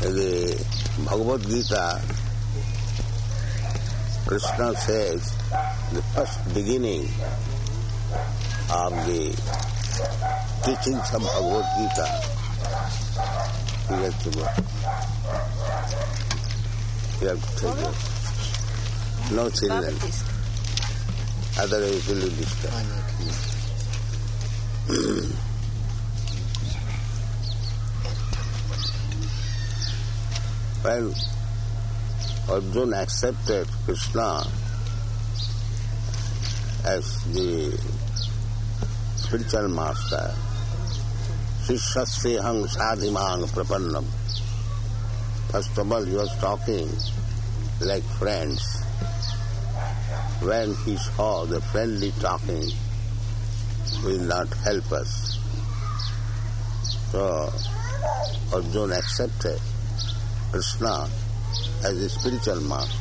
the Bhagavad Gita, Krishna says the first beginning of the teachings of Bhagavad Gita. You have to go. You have to take it. No children. Otherwise you will be disturbed. When Arjuna accepted Krishna as the spiritual master, Shishyasthehang sadhimang prapannam. First of all, he was talking like friends. When he saw the friendly talking will not help us. So Arjuna accepted Krishna as a spiritual master.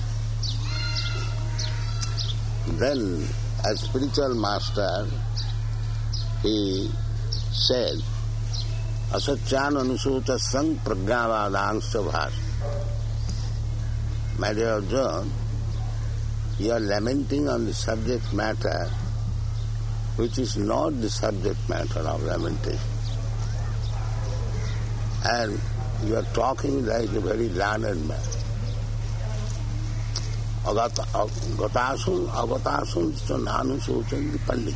Then, as spiritual master, he said, Asatyan anusuta sang pragyavadangscha bhas. My dear Arjuna, you are lamenting on the subject matter which is not the subject matter of lamentation. And you are talking like a very learned man. Agatasun, nanu suchan pandit.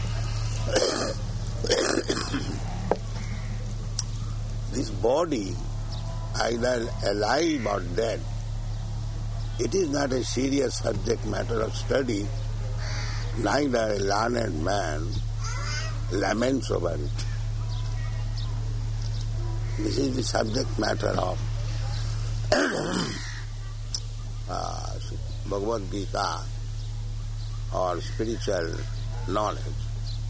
This body, either alive or dead, it is not a serious subject matter of study. Neither a learned man laments over it. This is the subject matter of Bhagavad Gita or spiritual knowledge.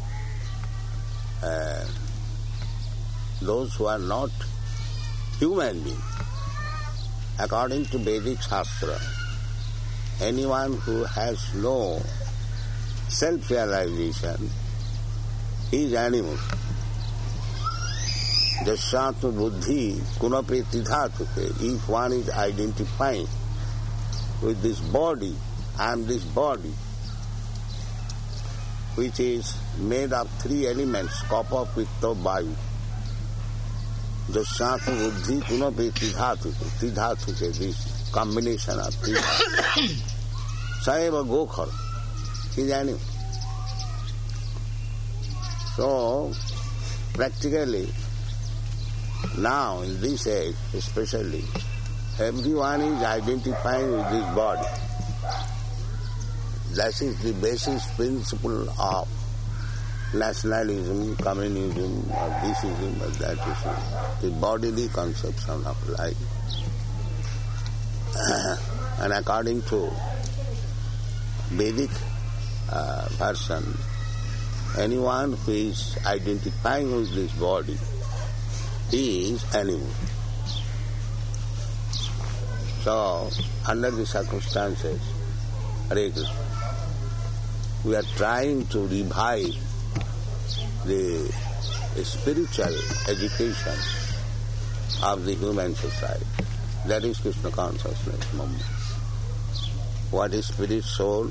Those who are not human beings, according to Vedic Shastra, anyone who has no self-realization is animal. Jasyatma buddhi kunape tidhatuke. If one is identifying with this body, I am this body, which is made of three elements, kapha, pitta, vayu. Jasyatma buddhi kunape tidhatuke. Tidhatuke, this combination of tidhatuke. Saeva gokhar, he is animal. So, practically, now, in this age especially, everyone is identifying with this body. That is the basis principle of nationalism, communism, or thisism, or thatism, the bodily conception of life. And according to Vedic version, anyone who is identifying with this body is animal. So, under the circumstances, Hare Krishna, we are trying to revive the spiritual education of the human society. That is Krishna consciousness movement. What is spirit, soul,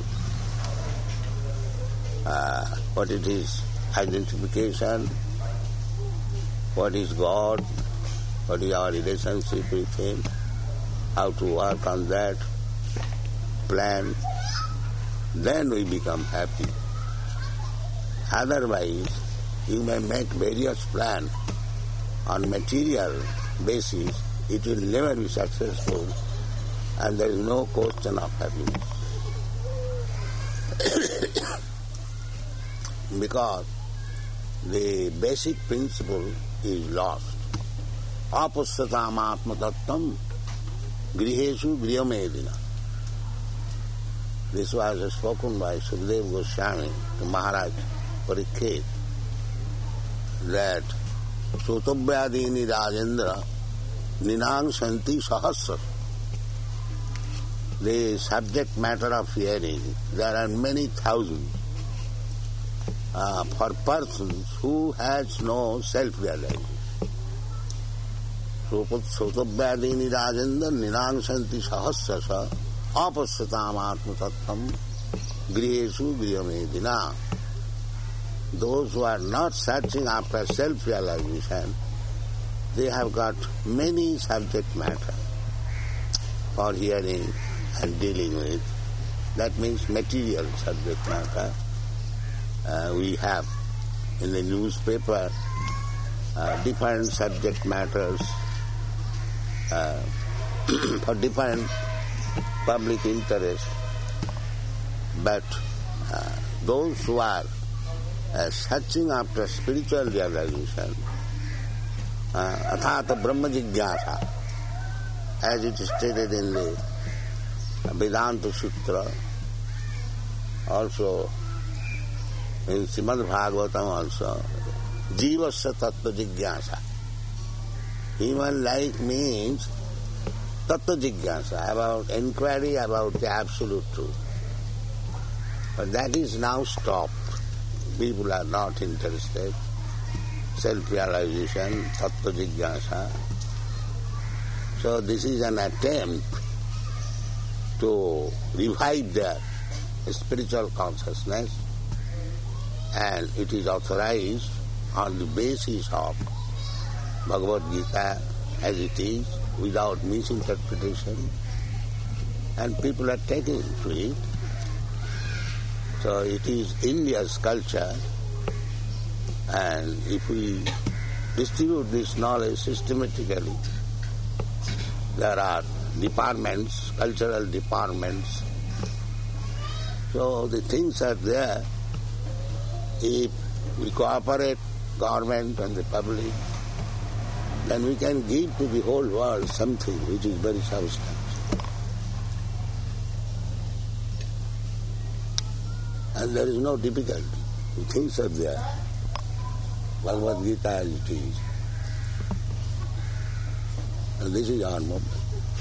what it is identification, what is God, what is our relationship with Him, how to work on that, plan, then we become happy. Otherwise, you may make various plans on material basis, it will never be successful, and there is no question of happiness. Because the basic principle is lost. Apasyatam atma tattam griheshu griyamedina. This was spoken by Sukadeva Goswami to Maharaj Parikshit, that Sutavyadini Rajendra Ninang Santi Sahasra. The subject matter of hearing, there are many thousands. For persons who has no self-realization. Sotavyadini Rajendra Nirangsanti Sahasrasa Apasyatam Atmatattvam Grihesu Griyamedina. Those who are not searching after self-realization, they have got many subject matter for hearing and dealing with. That means material subject matter. We have in the newspaper different subject matters for different public interest. But those who are searching after spiritual realization, athata Brahma Jigyasa, as it is stated in the Vedanta Sutra, also in Srimad Bhagavatam also, Jivasya Tattva Jigyasa. Human life means Tattva Jigyasa, about inquiry about the absolute truth. But that is now stopped. People are not interested. Self-realization, Tattva Jigyasa. So this is an attempt to revive their spiritual consciousness, and it is authorized on the basis of Bhagavad Gita as it is, without misinterpretation, and people are taking to it. So it is India's culture, and if we distribute this knowledge systematically, there are departments, cultural departments. So the things are there. If we cooperate, government and the public, then we can give to the whole world something which is very substantial. And there is no difficulty. The things are there. Bhagavad Gita as it is. And this is our movement.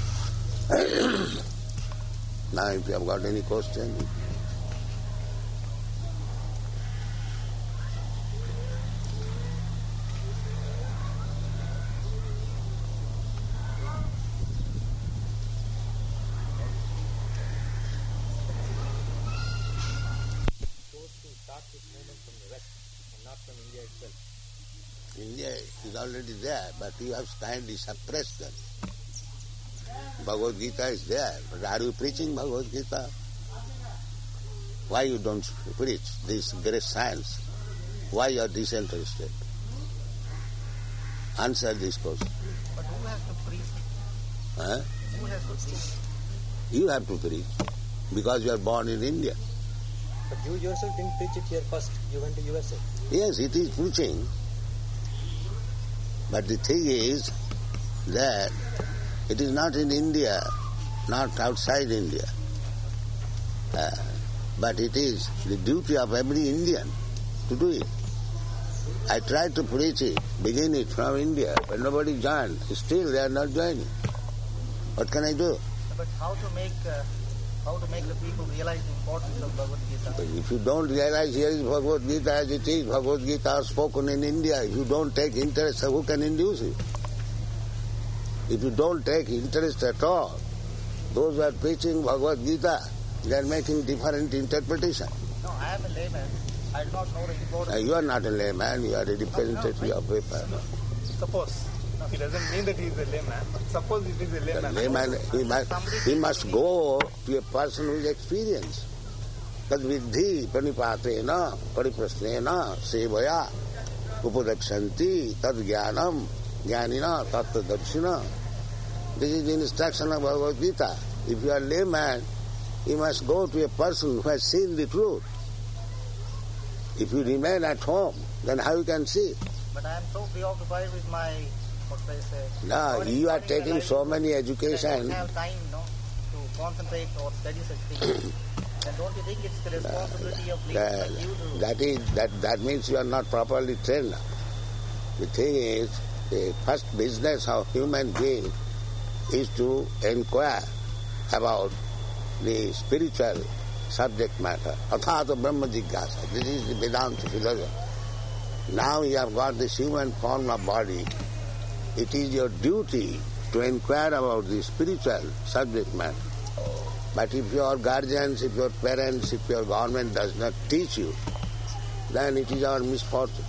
Now if you have got any question. India is already there, but you have kindly suppressed them. Bhagavad Gita is there, but are you preaching Bhagavad Gita? Why you don't preach this great science? Why you are disinterested? Answer this question. But who has to preach? Who has to preach? You have to preach, because you are born in India. But you yourself didn't preach it here first. You went to USA. Yes, it is preaching. But the thing is that it is not in India, not outside India. But it is the duty of every Indian to do it. I tried to preach it, begin it from India, but nobody joined. Still they are not joining. What can I do? But how to make the people realize the importance of Bhagavad Gita? But if you don't realize here is Bhagavad Gita as it is, Bhagavad Gita spoken in India, if you don't take interest, who can induce it? If you don't take interest at all, those who are preaching Bhagavad Gita, they are making different interpretation. No, I am a layman. I do not know the importance. You are not a layman, you are a representative of paper. Suppose. No, it doesn't mean that he is a layman. Suppose it is a layman. The layman, he must go to a person who is experienced. Tad vidhi pranipatena pariprasnena sevaya upadaksanti tad jnanam jnanina tattva darshina. This is the instruction of Bhagavad Gita. If you are a layman, you must go to a person who has seen the truth. If you remain at home, then how you can see? But I am so preoccupied with my, what they say... No, you are taking so many education. I don't have time, to concentrate or study such things. Then don't you think it's the responsibility of leaders like you to... That means you are not properly trained. The thing is, the first business of human being is to inquire about the spiritual subject matter. Athata Brahma Jigyasa. This is the Vedanta philosophy. Now you have got this human form of body. it is your duty to inquire about the spiritual subject matter. But if your guardians, if your parents, if your government does not teach you, then it is our misfortune.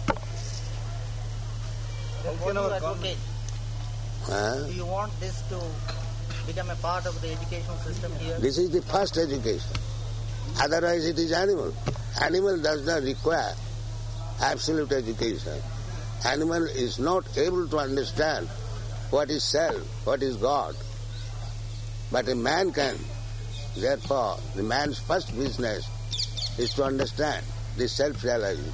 Then what do you advocate? Do you want this to become a part of the educational system here? This is the first education. Otherwise it is animal. Animal does not require absolute education. Animal is not able to understand what is self, what is God. But a man can. Therefore, the man's first business is to understand this self-realization.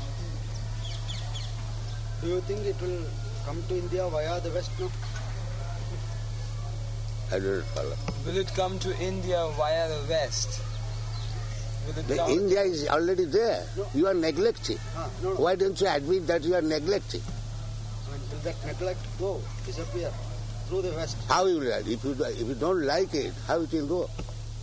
Do you think it will come to India via the West now? I don't follow. Will it come to India via the West? India is already there. No. You are neglecting. No. Why don't you admit that you are neglecting? Will that neglect go, disappear through the West? How will that? If you don't like it, how it will go?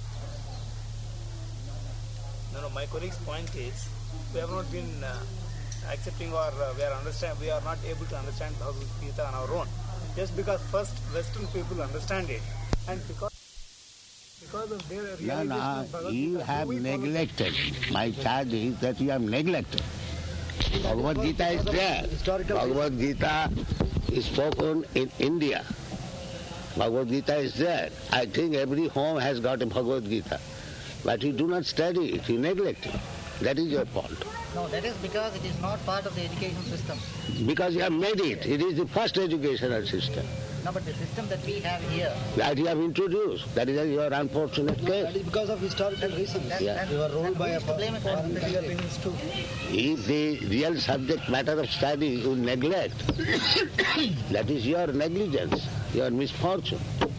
No, my colleague's point is, we have not been accepting or we are not able to understand Bhagavad Gita on our own. Just because first Western people understand it, and because of their realization, you have neglected. My charge is that you have neglected. Bhagavad Gita is there. Bhagavad Gita is spoken in India. Bhagavad Gita is there. I think every home has got a Bhagavad Gita. But you do not study it, you neglect it. That is your fault. No, that is because it is not part of the education system. Because you have made it. It is the first educational system. No, but the system that we have here... That you have introduced. That is your unfortunate case. That is because of historical reasons. You are ruled by a blame it on the opinions too. If the real subject matter of study you neglect, that is your negligence, your misfortune.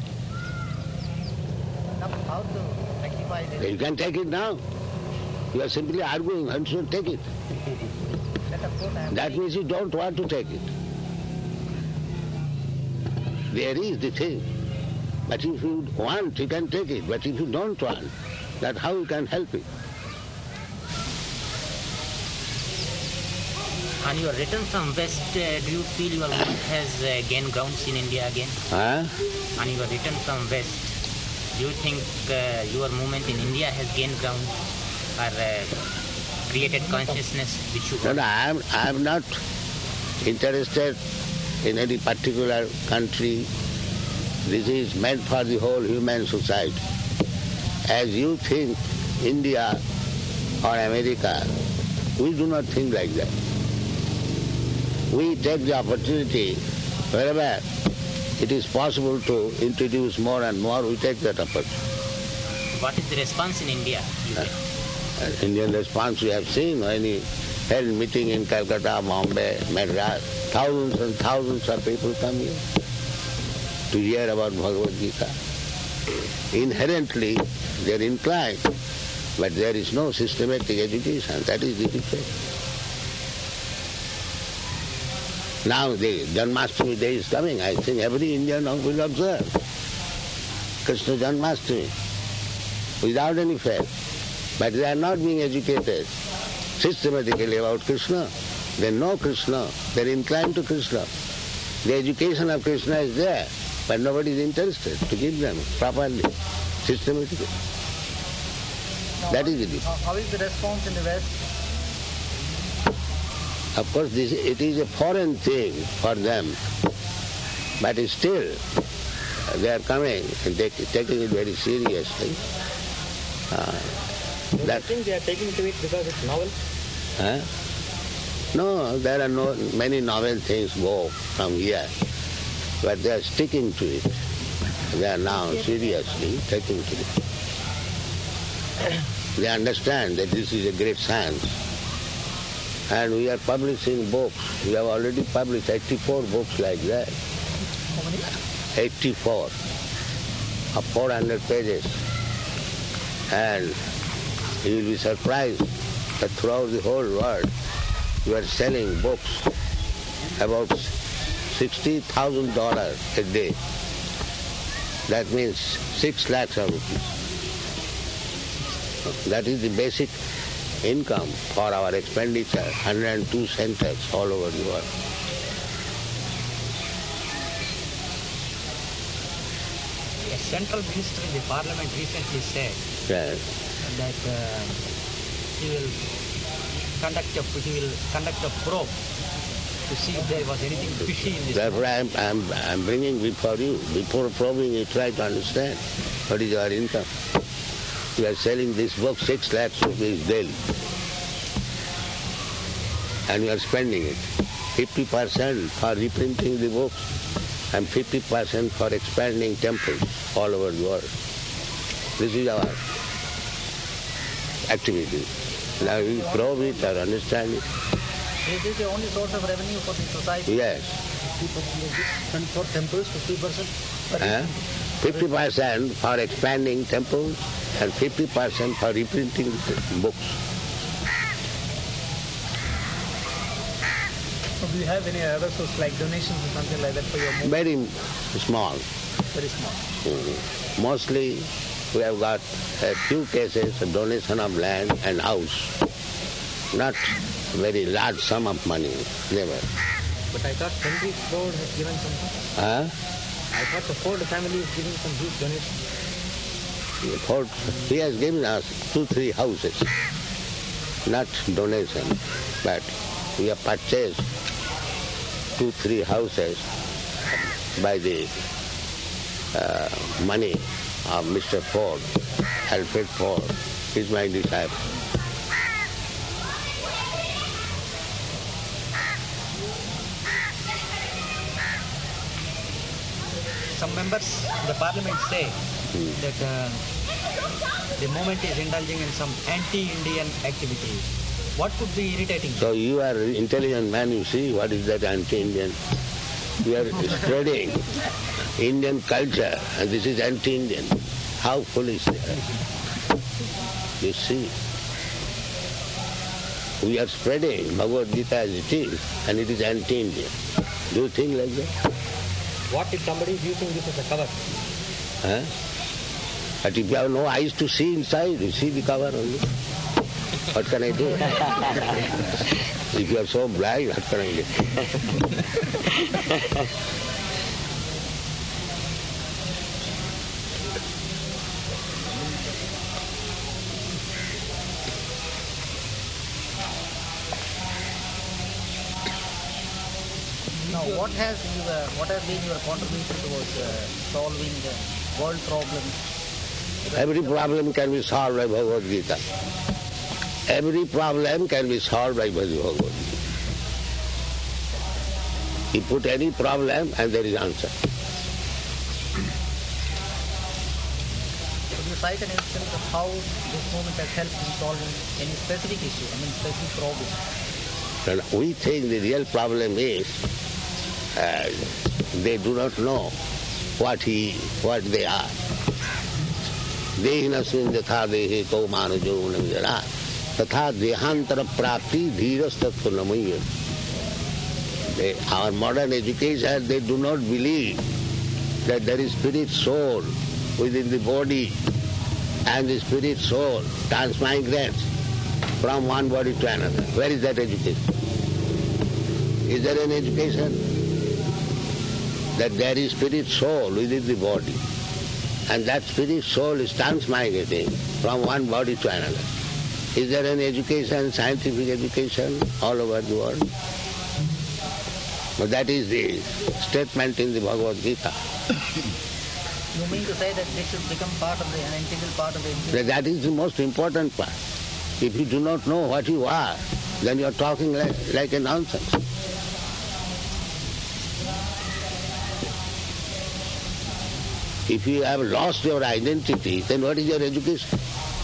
Now, how to rectify this? You can take it now. You are simply arguing and should take it. That means you don't want to take it. There is the thing. But if you want, you can take it. But if you don't want, that how you can help it? On your return from West, do you feel your movement has gained grounds in India again? On your return from West, do you think your movement in India has gained grounds or created consciousness which you got? No, I am not interested in any particular country. This is meant for the whole human society. As you think India or America, we do not think like that. We take the opportunity wherever it is possible to introduce more and more, we take that opportunity. What is the response in India? Indian response we have seen when he held meeting in Calcutta, Bombay, Madras. Thousands and thousands of people come here to hear about Bhagavad Gita. Inherently they are inclined, but there is no systematic education. That is the defect. Now the Janmashtami day is coming. I think every Indian will observe Krishna Janmashtami without any fail. But they are not being educated systematically about Krishna. They know Krishna. They are inclined to Krishna. The education of Krishna is there, but nobody is interested to give them properly, systematically. That is the difference. How is the response in the West? Of course, it is a foreign thing for them, but still they are coming and taking it very seriously. Do you think they are taking to it because it's novel? No, there are many novel things go from here, but they are sticking to it. They are now seriously taking to it. They understand that this is a great science. And we are publishing books. We have already published 84 books like that. How many? 84 of 400 pages. And you will be surprised that throughout the whole world we are selling books about $60,000 a day. That means 6 lakhs of rupees. That is the basic income for our expenditure, 102 centers all over the world. central minister in the parliament recently said Yes. that he will conduct a probe to see if there was anything fishy in this. Therefore I'm bringing before you. Before probing, you try to understand what is your income. You are selling this book 6 lakhs rupees daily. And you are spending it. 50% for reprinting the books and 50% for expanding temples all over the world. This is our activity. Now you probe it or understand it. Is this the only source of revenue for the society? Yes. 50% and for temples, 50%? 50% for expanding temples and 50% for reprinting books. So do you have any other source like donations or something like that for your movement? Very small. Very small. Mostly we have got a few cases of donation of land and house. Not very large sum of money, never. But I thought Henry Ford has given something. I thought the Ford family is giving some huge donation. Ford, he has given us 2-3 houses. Not donation, but we have purchased 2-3 houses by the money of Mr. Ford, Alfred Ford. He's my disciple. Some members of the parliament say that the movement is indulging in some anti-Indian activity. What could be irritating? So you are an intelligent man, you see, what is that anti-Indian? You are spreading Indian culture and this is anti-Indian. How foolish they are. You see, we are spreading Bhagavad Gita as it is and it is anti-Indian. Do you think like that? What if somebody is using this as a cover? But if you have no eyes to see inside, you see the cover only. What can I do? If you are so blind, what can I do? Now, what has been your contribution towards solving world problems? Every problem can be solved by Bhagavad Gita. Every problem can be solved by Bhagavad Gita. You put any problem and there is answer. Could you cite an instance of how this movement has helped in solving any specific issue, specific problem? And we think the real problem is they do not know what they are. Dehinasmin yatha dehe ko manajo unamjara tatha dehantara prapti dhirastatva namayya. Our modern education, they do not believe that there is spirit soul within the body and the spirit soul transmigrates from one body to another. Where is that education? Is there an education that there is spirit soul within the body and that spirit soul is transmigrating from one body to another? Is there an education, scientific education all over the world? But that is the statement in the Bhagavad Gita. You mean to say that this should become an integral part of the education? That is the most important part. If you do not know what you are, then you are talking like a nonsense. If you have lost your identity, then what is your education?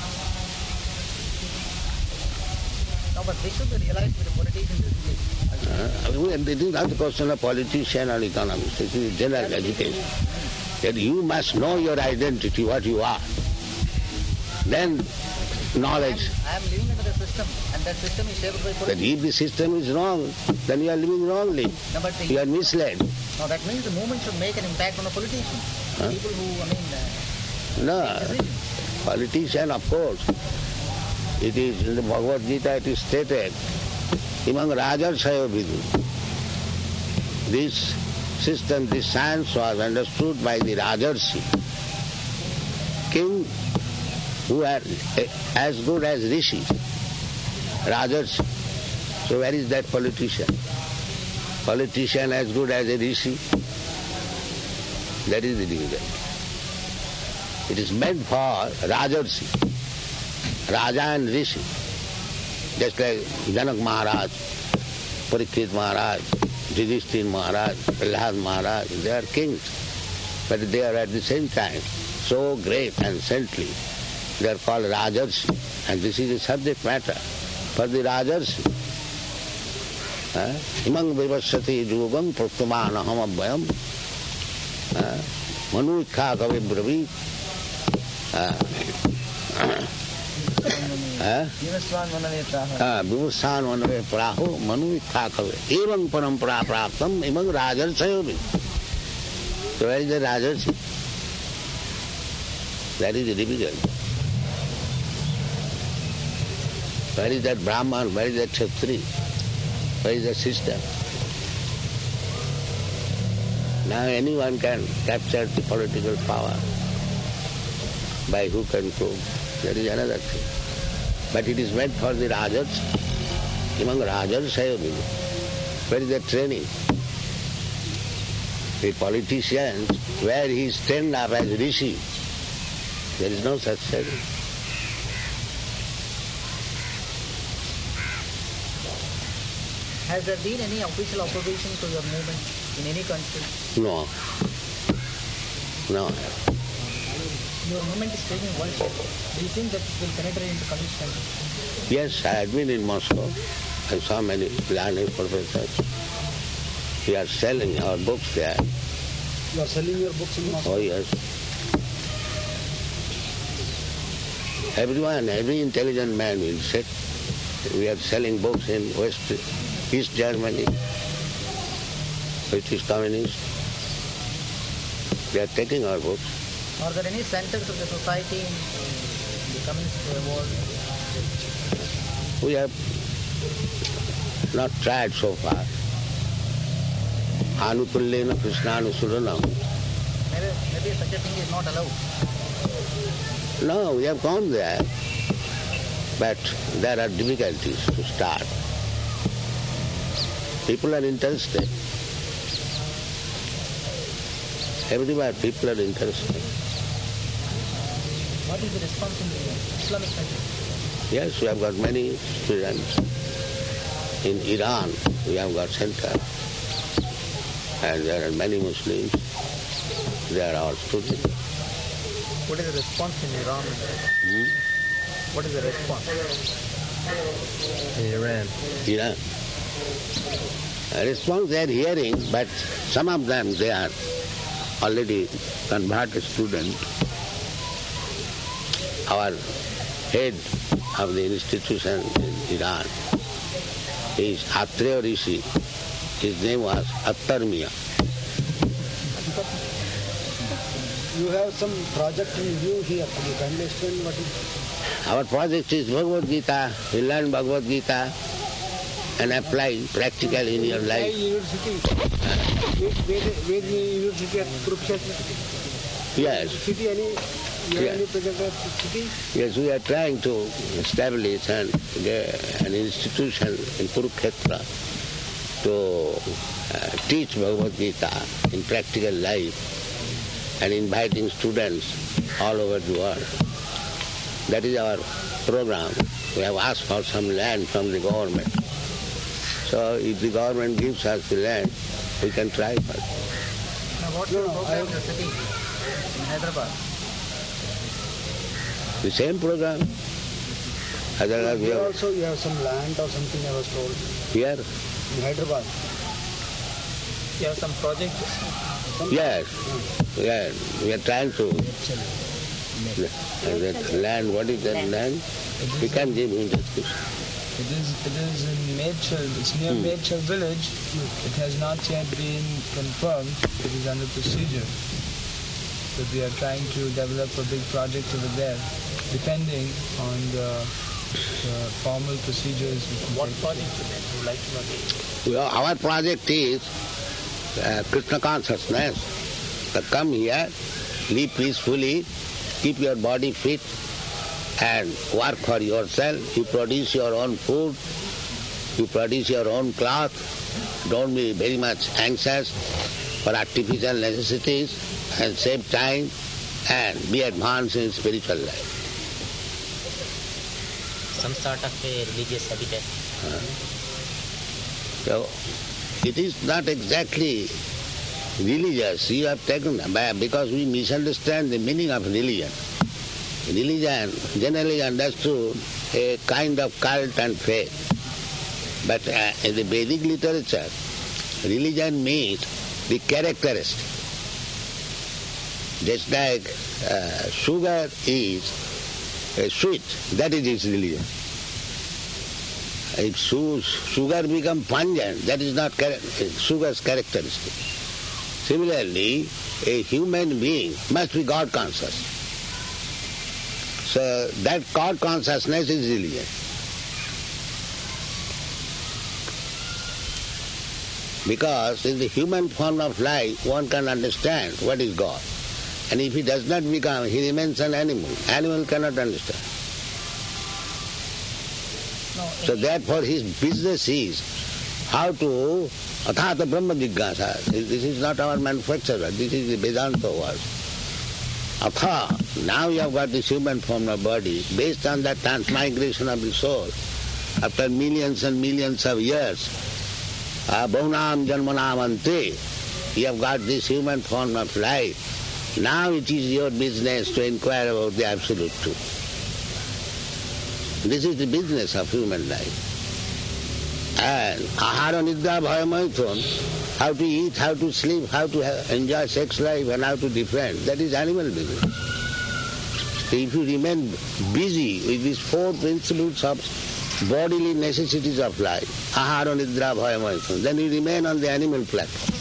No, but this should be realized with the politicians. It is not a question of politician or economist. It is general education. That you must know your identity, what you are. Then knowledge. I am living under the system, and that system is shaped by That politics. if the system is wrong, then you are living wrongly. No, but You are misled. no, that means the movement should make an impact on the politicians. People who, No, make decisions. politician, of course. It is in the Bhagavad Gita, it is stated, among Rajarsayo Vidu. This system, this science was understood by the Rajarsi. king who are as good as rishis, rajarsi. So where is that politician? Politician as good as a rishi? That is the division. It is meant for rajarsi, Raja and Rishi. Just like Janak Maharaj, Parikshit Maharaj, Yudhishthira Maharaj, Prahlad Maharaj, they are kings. But they are at the same time so great and saintly. They are called rajarsi. And this is the subject matter for the rajarsi. Imang vivasati yugam prastamana abhyam manu ikha kavi bravi Vivasvan vanave praho manu ikha kavi evam parampara praptam imang rajarsayovi. So where is the rajarsi? That is the division. Where is that Brahman? Where is that Kshatriya? Where is the system? Now anyone can capture the political power by hook and crook. That is another thing. But it is meant for the Rajars. Among Rajars, where is the training? The politicians, where he is trained up as Rishi, there is no such thing. Has there been any official opposition to your movement in any country? No. Your movement is taking one step. Do you think that it will penetrate into communist countries? Yes, I had been in Moscow. I saw many learned professors. We are selling our books there. You are selling your books in Moscow? Oh, yes. Everyone, every intelligent man will say, we are selling books in East Germany, which is communist. They are taking our books. Are there any centers of the society in the communist world? We have not tried so far. Anukullena Krishnanusudhanam. Maybe such a thing is not allowed. No, we have gone there, but there are difficulties to start. People are interested. Everywhere people are interested. What is the response in the Islamic countries? Yes, we have got many students. In Iran, we have got center. And there are many Muslims. They are our students. What is the response in Iran? What is the response? In Iran. Iran. A response they are hearing, but some of them, they are already converted students. Our head of the institution in Iran is Atreya Rishi. His name was Attarmiya. You have some project in view here. Could you kindly explain what is? Our project is Bhagavad Gita. We learn Bhagavad Gita and apply practically in your life. University. Where university at Kurukshetra? Yes. City, any project at city? Yes, we are trying to establish an institution in Kurukshetra to teach Bhagavad Gita in practical life and inviting students all over the world. That is our program. We have asked for some land from the government. So if the government gives us the land, we can try for it. Now what's your program in the city, in Hyderabad? The same program. Otherwise, Here also you have some land or something I was told. Here? In Hyderabad. You have some projects? Yes. Yeah, we are trying to that land. What is that land? We can give him description. It is in Medchal. It's near Medchal village. It has not yet been confirmed. It is under procedure. But we are trying to develop a big project over there, depending on the formal procedures. What project would you like to know? Well, our project is Krishna consciousness. So come here, live peacefully, keep your body fit and work for yourself. You produce your own food, you produce your own cloth. Don't be very much anxious for artificial necessities, and save time and be advanced in spiritual life. Some sort of a religious habitat. So, it is not exactly religious. You have taken, because we misunderstand the meaning of religion. Religion, generally understood, a kind of cult and faith. But in the Vedic literature, religion means the characteristic. Just like sugar is sweet, that is its religion. If sugar becomes pungent, that is not sugar's characteristic. Similarly, a human being must be God conscious. So that God consciousness is religion. Because in the human form of life, one can understand what is God. And if he does not become, he remains an animal. Animal cannot understand. So therefore his business is how to athata brahma jigyasa. This is not our manufacturer, this is the Vedanta word. Atha, now you have got this human form of body, based on that transmigration of the soul, after millions and millions of years, bahunam janmanam ante, you have got this human form of life. Now it is your business to inquire about the absolute truth. This is the business of human life. And ahara nidra bhaya maithun, how to eat, how to sleep, how to enjoy sex life and how to defend, that is animal business. So if you remain busy with these four principles of bodily necessities of life, ahara nidra bhaya maithun, then you remain on the animal platform.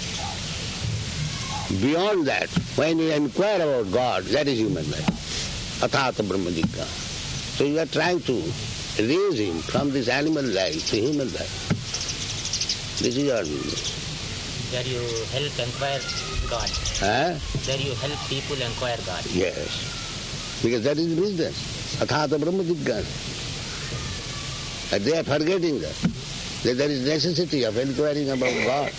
Beyond that, when you inquire about God, that is human life. Athata brahma jigyasa. So you are trying to raise him from this animal life to human life. This is your business. Where you help inquire God. Where you help people inquire God. Yes. Because that is business. Athata brahma jigyasa. And they are forgetting that there is necessity of inquiring about God.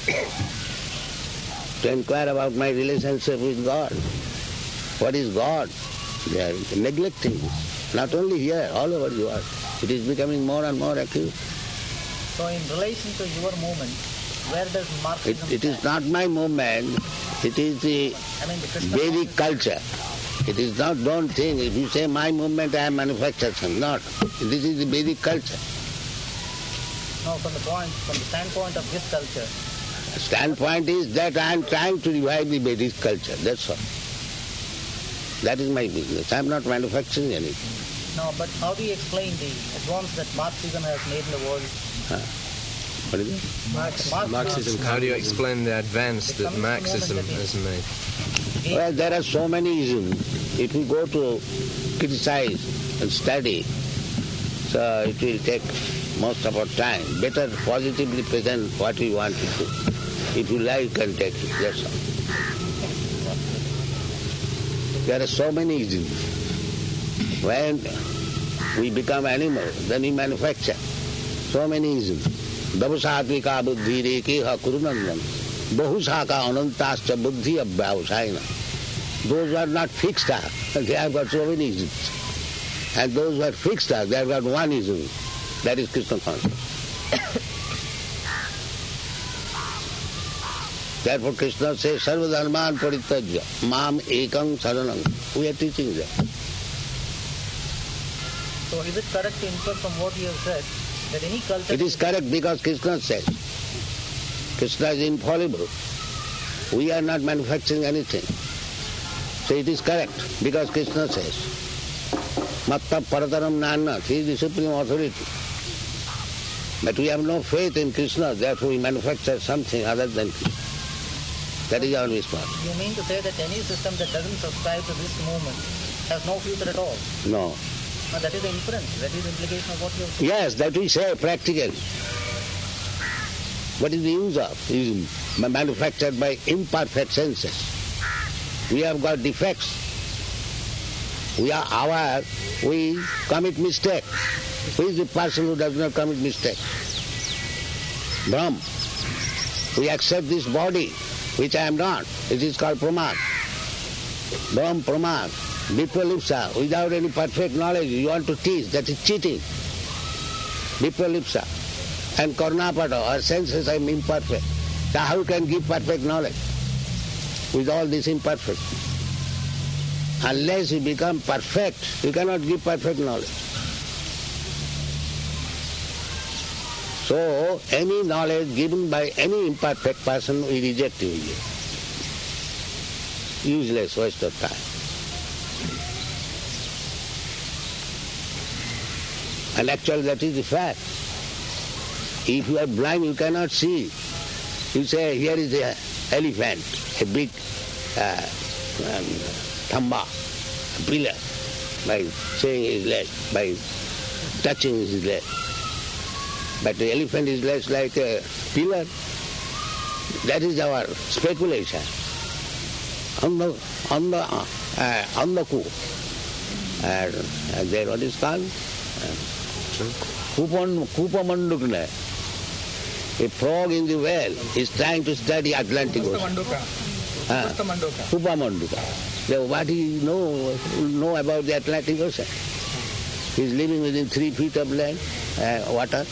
To inquire about my relationship with God. What is God? They are neglecting this. Not only here, all over the world. It is becoming more and more acute. So in relation to your movement, where does Marxism It is not my movement, it is the Vedic culture. It is not, don't think, if you say my movement, I am manufactured something. Not. This is the Vedic culture. No, from the standpoint of this culture. Standpoint is that I am trying to revive the Vedic culture, that's all. That is my business. I am not manufacturing anything. No, but how do you explain the advance that Marxism has made in the world? What is it? Marxism. How do you explain the advance that Marxism has made? Well, there are so many isms. If we go to criticize and study, so it will take most of our time. Better positively present what we want to do. If you like, you can take it, that's all. There are so many isms. When we become animal, then we manufacture so many isms. Dabushatvika buddhi rekeha kurunandam. Bahusaka anantascha buddhi abhyavasayana. Those who are not fixed up, they have got so many isms. And those who are fixed up, they have got one ism. That is Krishna consciousness. Therefore Krishna says, Sarva dharman parityajya, mam ekam saranam. We are teaching them. So is it correct to infer from what you have said that any culture... It is correct because Krishna says. Krishna is infallible. We are not manufacturing anything. So it is correct because Krishna says. Matta parataram nana, he is the supreme authority. But we have no faith in Krishna, therefore we manufacture something other than Krishna. That is our response. You mean to say that any system that doesn't subscribe to this movement has no future at all? No. No, that is the inference, that is the implication of what you have said. Yes, that we say practically. What is the use of? It is manufactured by imperfect senses. We have got defects. we are aware, we commit mistake. Who is the person who does not commit mistake? Brahm. We accept this body, which I am not. It is called pramad. Brahm, pramad. Vipralipsa, without any perfect knowledge, you want to teach, that is cheating. Vipralipsa. And karnapada, our senses are imperfect. So how you can give perfect knowledge with all this imperfect? Unless you become perfect, you cannot give perfect knowledge. So, any knowledge given by any imperfect person, we reject it. Useless, waste of time. And actually that is the fact. If you are blind, you cannot see. You say, here is an elephant, a big thamba, a pillar, by saying his leg, by touching his leg. But the elephant is less like a pillar. That is our speculation. On the coup. And there what is called? Kupamandukna. A frog in the well is trying to study Atlantic Ocean. Kupamanduka. So what do you know about the Atlantic Ocean? He is living within 3 feet of land, water.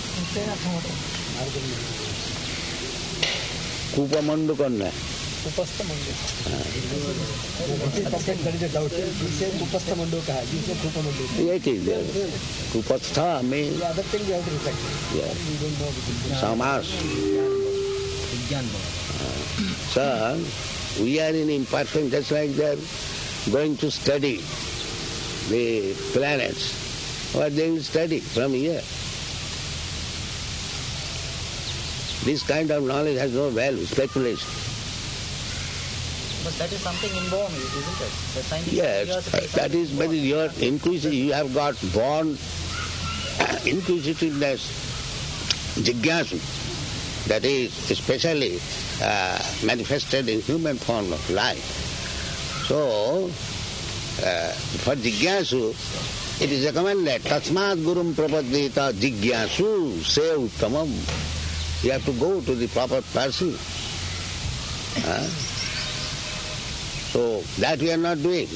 Kupamandukanna. There is a doubt. You say Kupasthamanduka, you say Kupamanduka. It is there. Kupastha means... The other thing we have to reflect. Yes. We don't know. Samas. So, we are in imperfect, just like they're going to study the planets. What they will study from here. This kind of knowledge has no value, speculation. But that is something inborn, isn't it? The scientific yes, that is, but your inquisitive, you have got born inquisitiveness, jigyasu, that is especially manifested in human form of life. So, for jigyasu, it is recommended, tasmat gurum prapaddita jigyasu se uttamam. You have to go to the proper person. So that we are not doing.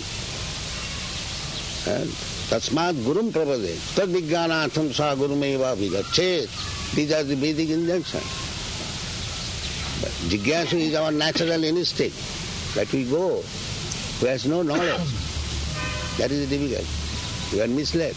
Tasmat gurum pravade, tad vijnanatham sa gurumeva vigachet. These are the Vedic injunctions. But jigyasu is our natural instinct, that we go who has no knowledge. That is difficult. You are misled.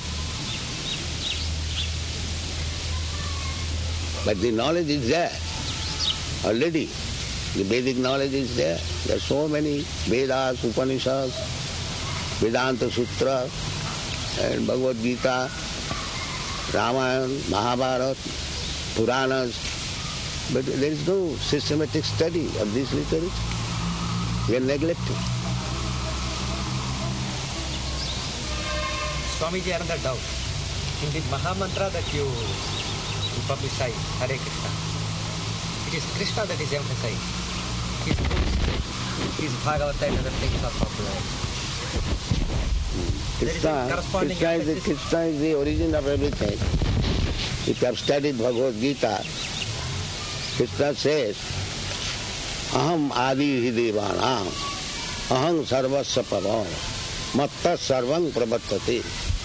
But the knowledge is there already. The Vedic knowledge is there. There are so many Vedas, Upanishads, Vedanta Sutra, and Bhagavad Gita, Ramayana, Mahabharata, Puranas. But there is no systematic study of this literature. We are neglecting. Swamiji, another doubt. In the Mahamantra that you publicize, Hare Krishna, it is Krishna that is emphasized. His books, his Bhagavata and other things are popular. Krishna is the origin of everything. If you have studied Bhagavad Gita, Krishna says, Aham adi hi devanam, aham sarvasya pavam, matta sarvam pravattate.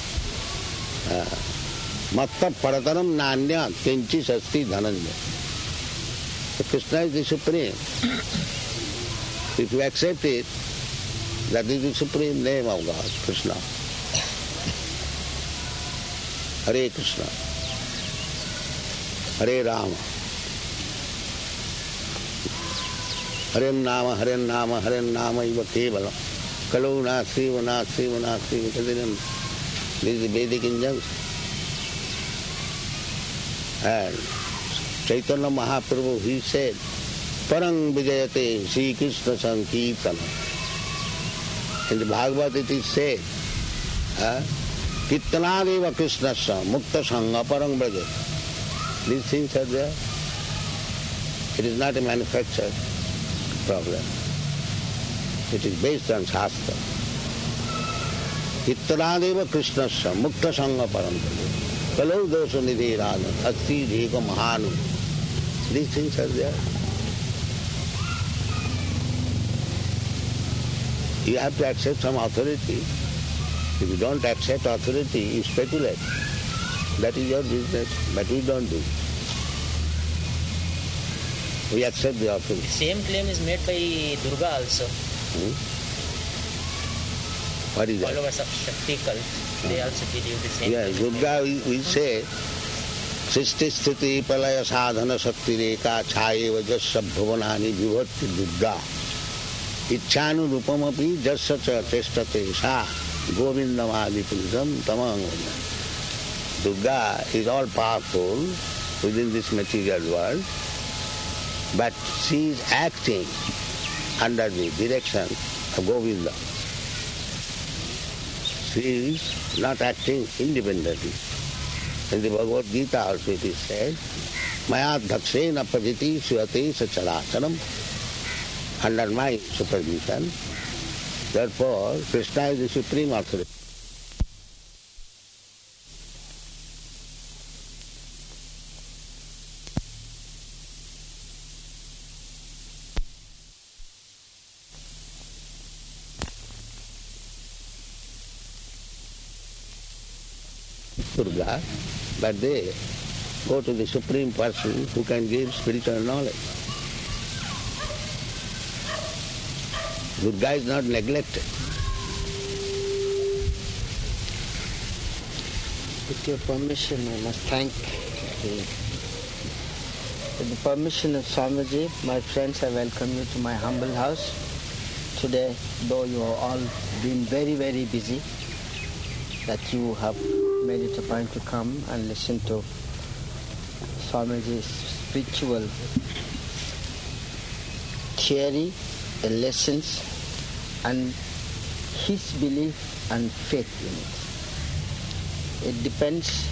Matta parataram nanya kinchi sasti dhananja. Krishna is the supreme. If you accept it, that is the supreme name of God, Krishna. Hare Krishna, Hare Rama, Hare Nama, Hare Nama, Hare Nama iva kevalam, Kalau nasti, vanasti, vanasti, vakadiram. This is the Vedic injunction. And Chaitanya Mahaprabhu, he said, Parang Vijayate Sri Krishna Sankirtana. In the Bhagavad it is said, Kirtanadeva Krishnasya Mukta Sangha Parang Vijayate. These things are there. It is not a manufactured problem. It is based on Shastra. Hittanadeva Krishnasya Mukta Sangha Parampada Kalau Dosa Nidhi Radha Asti Dhika Mahanu. These things are there. You have to accept some authority. If you don't accept authority, you speculate. That is your business, but we don't do. We accept the authority. The same claim is made by Durga also. What is that? Followers of Shakti cult, they also believe the same. Yes, Durga, we say, Sisti Sthiti Palaya Sadhana Shakti Reka Chayeva Jasya Bhavanani Vibhatti Durga. Ichchanu Rupamapi Jasya Cha Chestate Sa Govindamadi Purisam Tamang. Durga is all powerful within this material world, but she is acting under the direction of Govinda. She is not acting independently. In the Bhagavad Gita also it is said, Maya dhakshena pajiti suyate sacharacharam, under my supervision. Therefore, Krishna is the supreme authority. Durga, but they go to the Supreme Person who can give spiritual knowledge. Durga is not neglected. With your permission, I must thank you. With the permission of Swamiji, my friends, I welcome you to my humble house. Today, though you have all been very, very busy, that you have made it a point to come and listen to Swamiji's spiritual theory, lessons, and his belief and faith in it. It depends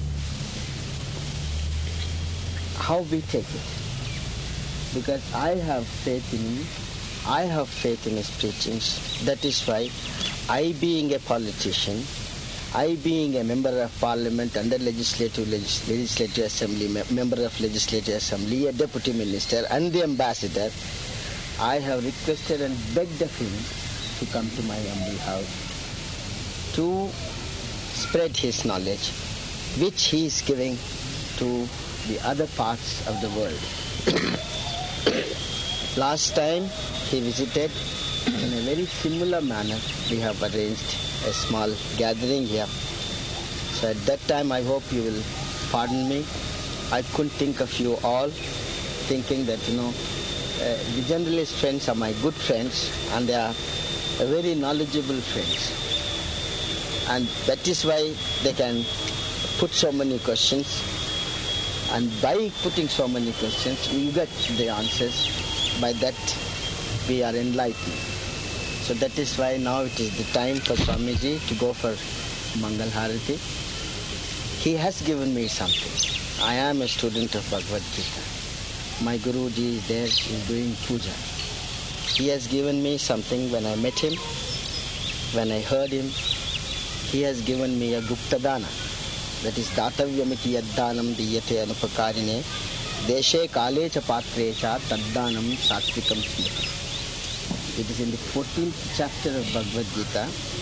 how we take it. Because I have faith in him, I have faith in his preachings. That is why I, being a politician, I, being a member of parliament under legislative assembly, member of legislative assembly, a deputy minister and the ambassador, I have requested and begged of him to come to my humble house to spread his knowledge, which he is giving to the other parts of the world. Last time he visited, in a very similar manner, we have arranged a small gathering here. So at that time, I hope you will pardon me. I couldn't think of you all, thinking that, the generalist friends are my good friends, and they are very knowledgeable friends. And that is why they can put so many questions. And by putting so many questions, you get the answers. By that, we are enlightened. So that is why now it is the time for Swamiji to go for Mangal Harati. He has given me something. I am a student of Bhagavad Gita. My Guruji is there, is doing puja. He has given me something when I met him, when I heard him. He has given me a Gupta Dana. That is Datavyamiti Yaddanam Diyate Anupakarine Deshe Kale Cha Patre Cha Taddanam Satvikam Smriti. It is in the 14th chapter of Bhagavad Gita.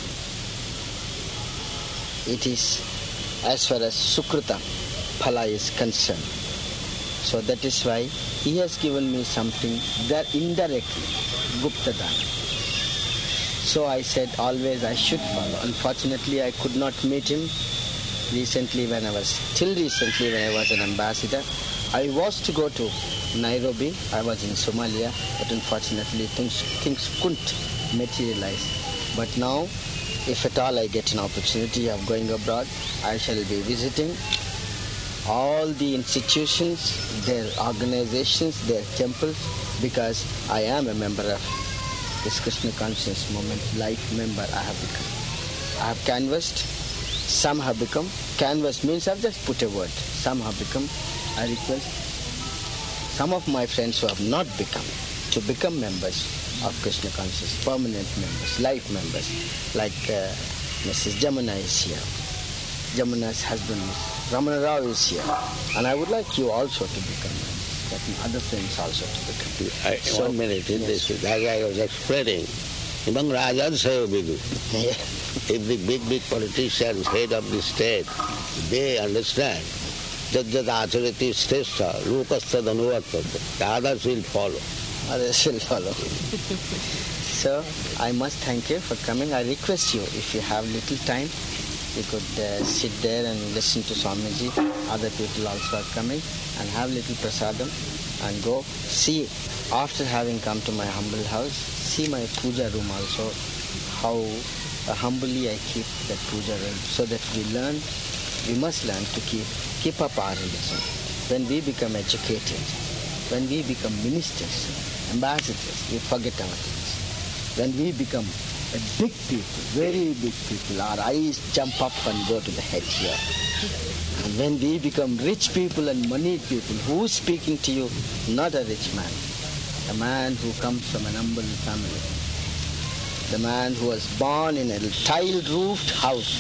It is as far as Sukruta Phala is concerned. So that is why he has given me something that indirectly, Gupta Dana. So I said always I should follow. Unfortunately, I could not meet him recently when I was an ambassador. I was to go to Nairobi. I was in Somalia, but unfortunately things couldn't materialize. But now, if at all I get an opportunity of going abroad, I shall be visiting all the institutions, their organizations, their temples, because I am a member of this Krishna Consciousness Movement, life member I have become. I have canvassed, some have become. Canvas means I've just put a word. Some have become. I request some of my friends who have not become to become members of Krishna Consciousness, permanent members, life members, like Mrs. Jamuna is here. Jamuna's husband, Ramana Rao, is here. And I would like you also to become, certain other friends also to become. 1 minute, yes. This, as I was explaining, among Rajas, if the big politicians, head of the state, they understand, Jajjat acharati shrestha, lokastha dhanuvatvata, the others will follow. Others will follow. So, I must thank you for coming. I request you, if you have little time, you could sit there and listen to Swamiji. Other people also are coming, and have little prasadam and go see. After having come to my humble house, see my puja room also, how humbly I keep that puja room, so that we must learn to keep up our religion. When we become educated, when we become ministers, ambassadors, we forget our things. When we become a big people, very big people, our eyes jump up and go to the head here. And when we become rich people and moneyed people, who's speaking to you? Not a rich man. A man who comes from an humble family. The man who was born in a tile-roofed house.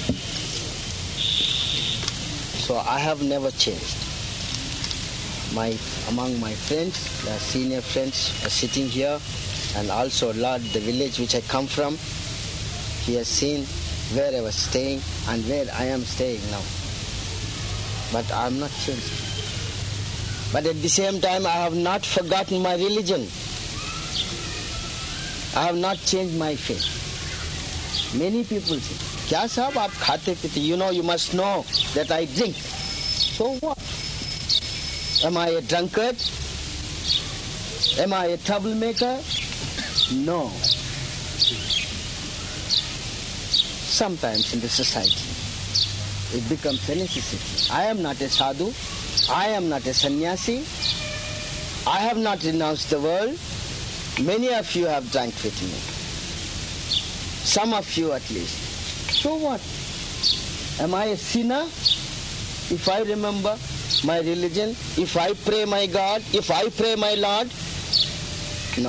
So I have never changed. Among my friends, the senior friends are sitting here, and also Lord, the village which I come from, he has seen where I was staying and where I am staying now. But I am not changed. But at the same time, I have not forgotten my religion. I have not changed my faith. Many people say, "Kya sahab, aap khate pite? You know, you must know that I drink." So what? Am I a drunkard? Am I a troublemaker? No. Sometimes in the society, it becomes a necessity. I am not a sadhu. I am not a sannyasi. I have not renounced the world. Many of you have drank with me. Some of you at least. So what? Am I a sinner? If I remember my religion, if I pray my God, if I pray my Lord? No.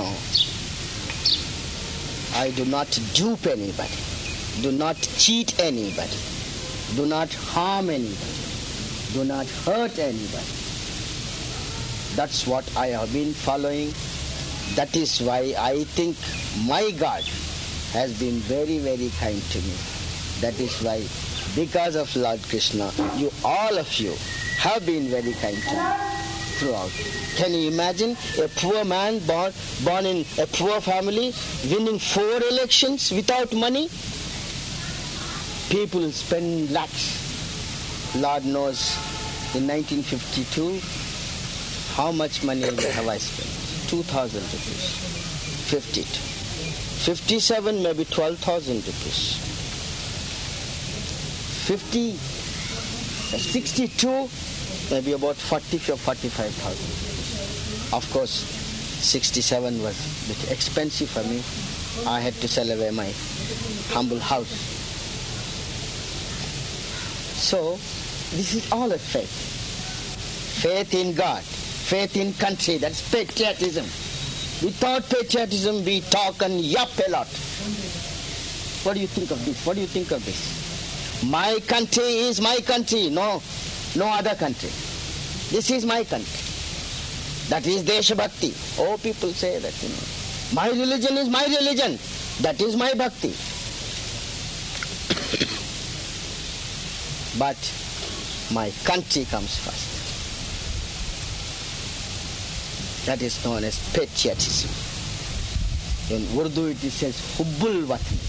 I do not dupe anybody. Do not cheat anybody. Do not harm anybody. Do not hurt anybody. That's what I have been following. That is why I think my God has been very, very kind to me. That is why, because of Lord Krishna, all of you have been very kind to me throughout. Can you imagine a poor man born in a poor family winning 4 elections without money? People spend lakhs. Lord knows, in 1952, how much money have I spent? 2,000 rupees. 52. 57, maybe 12,000 rupees. 62, maybe about 40 or 45,000. Of course, 67 was a bit expensive for me. I had to sell away my humble house. So, this is all a faith. Faith in God. Faith in country, that's patriotism. Without patriotism, we talk and yap a lot. What do you think of this? What do you think of this? My country is my country. No other country. This is my country. That is Desha Bhakti. Oh, people say that, My religion is my religion. That is my bhakti. But my country comes first. That is known as patriotism. In Urdu it says, Hubbul Watani.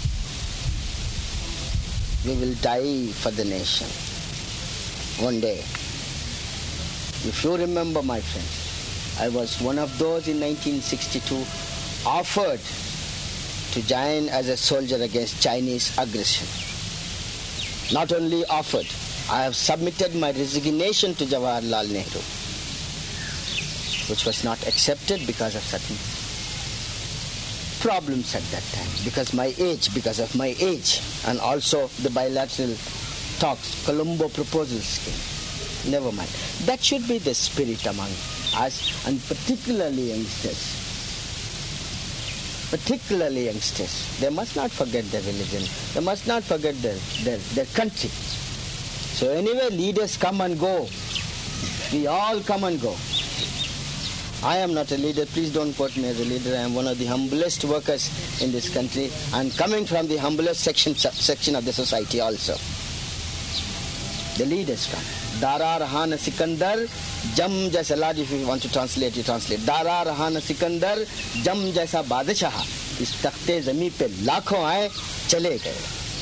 We will die for the nation. One day. If you remember, my friends, I was one of those in 1962 offered to join as a soldier against Chinese aggression. Not only offered, I have submitted my resignation to Jawaharlal Nehru, which was not accepted because of certain problems at that time, because of my age, and also the bilateral talks, Colombo proposals came. Never mind. That should be the spirit among us, and particularly youngsters. particularly youngsters. They must not forget their religion. They must not forget their country. So anyway, leaders come and go. We all come and go. I am not a leader. Please don't quote me as a leader. I am one of the humblest workers in this country and coming from the humblest section of the society also. The leaders come. Dara Rahan Sikandar, Jam Jaisa Laj, if you want to translate, you translate. Dara Rahan Sikandar, Jam Jaisa Badshah. Is takhte zami pe lakhon aaye, chale gaye.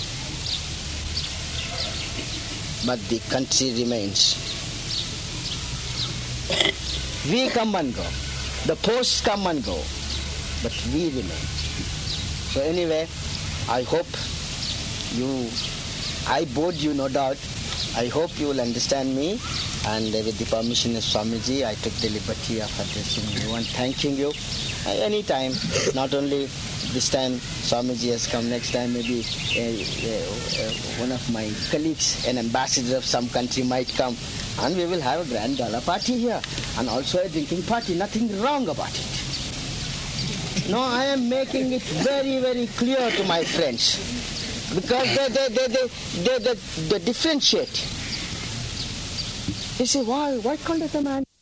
But the country remains. We come and go. The posts come and go. But we remain. So anyway, I hope I bored you, no doubt. I hope you will understand me, and with the permission of Swamiji, I took the liberty of addressing you and thanking you. Anytime, not only this time Swamiji has come, next time maybe one of my colleagues, an ambassador of some country might come, and we will have a grand gala party here, and also a drinking party, nothing wrong about it. No, I am making it very, very clear to my friends. Because they differentiate. They say, why can't a man